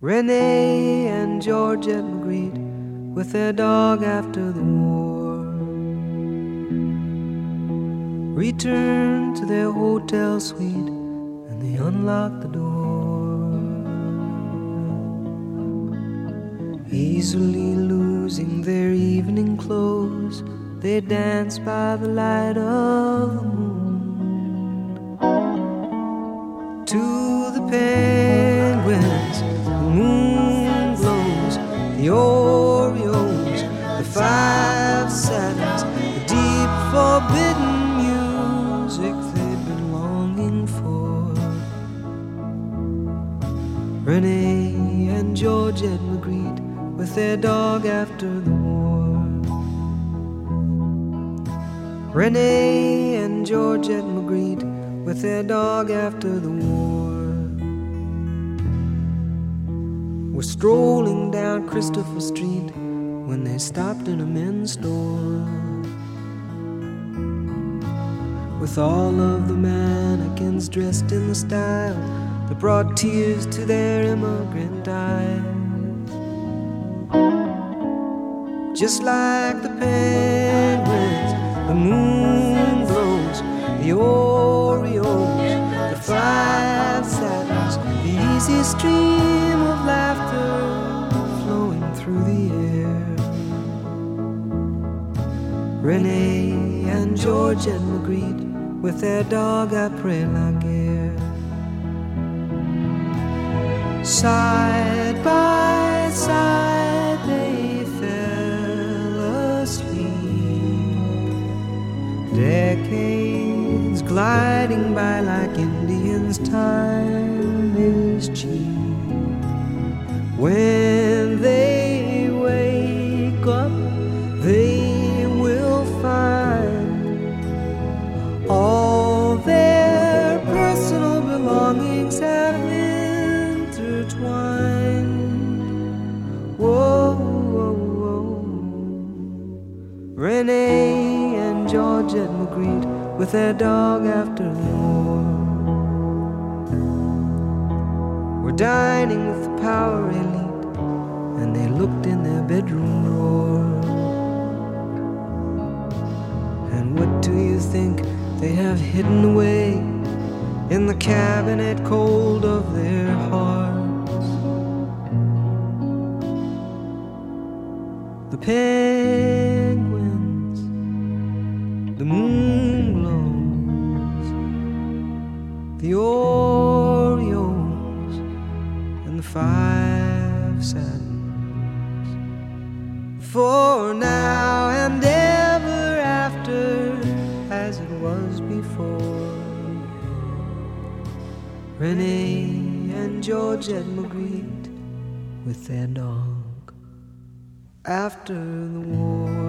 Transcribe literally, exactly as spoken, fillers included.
Renee and Georgette Magritte with their dog after the war returned to their hotel suite and they unlocked the door. Easily losing their evening clothes, they danced by the light of the moon. To the penguins, the moon glows, the Oreos, the five satins, the deep forbidden music they'd been longing for. Renee and Georgette Magritte with their dog after the war. Renee and Georgette Magritte with their dog after the war were strolling down Christopher Street when they stopped in a men's store. With all of the mannequins dressed in the style that brought tears to their immigrant eyes. Just like the penguins, the moon glows, the Oreos, the five satins, the easy stream of laughter flowing through the air. Renee and Georgette Magritte with their dog après la guerre. Side by side they fell asleep, decades gliding by like Indians, time is cheap. When they wake up, they will find all their personal belongings have intertwined. Whoa, whoa, whoa. Renee and Georgette Magritte with their dog after the war were dining with the power elite, and they looked in their bedroom drawer. And what do you think they have hidden away in the cabinet cold of their hearts? The penguins, the moon glows, the Oreos, and the five satins. For now and ever after, as it was before, Renee and Georgette Magritte with their dog after the war.